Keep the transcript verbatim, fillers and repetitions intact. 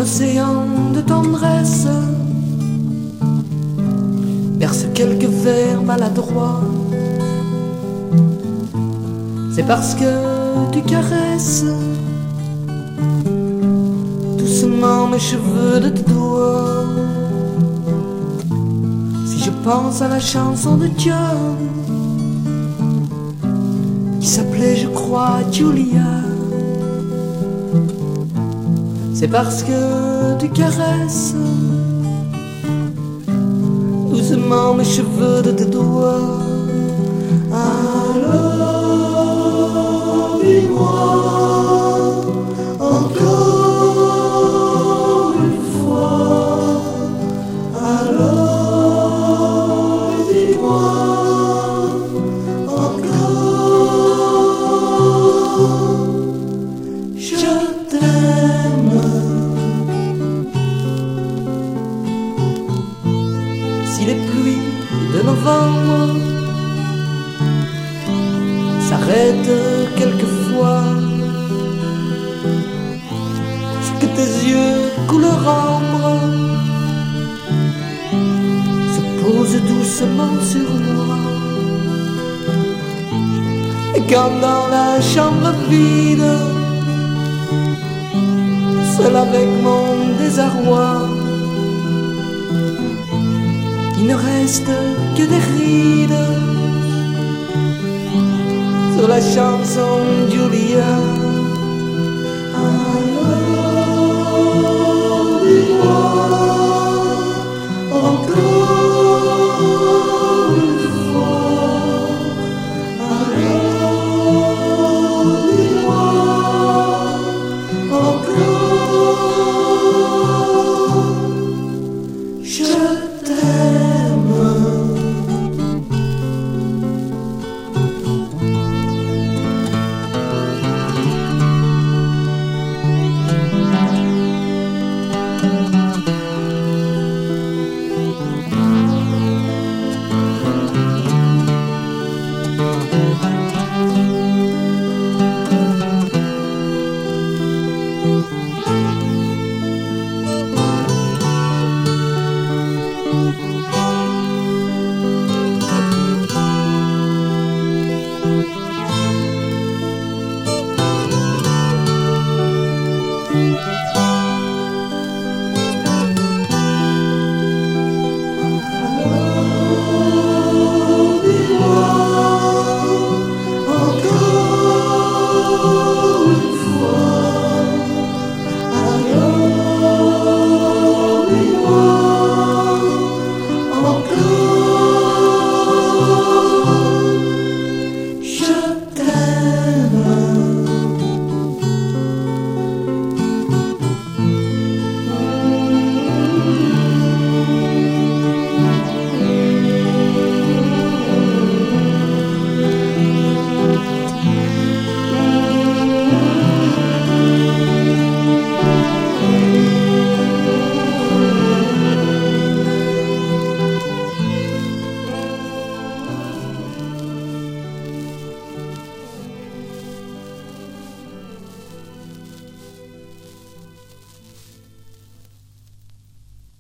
océan de tendresse berce quelques vers maladroits. C'est parce que tu caresses doucement mes cheveux de tes doigts. Si je pense à la chanson de John qui s'appelait, je crois, Julia, c'est parce que tu caresses doucement mes cheveux de tes doigts. Alors dis-moi encore une fois. Alors dis-moi encore, je t'aime. Si les pluies de novembre s'arrêtent quelquefois, c'est que tes yeux couleur ambre se posent doucement sur moi. Et quand dans la chambre vide, seul avec mon désarroi, il ne reste que des rides sur la chanson Julia. Alors dis-moi encore une fois. Alors dis-moi encore, je t'aime. Thank you.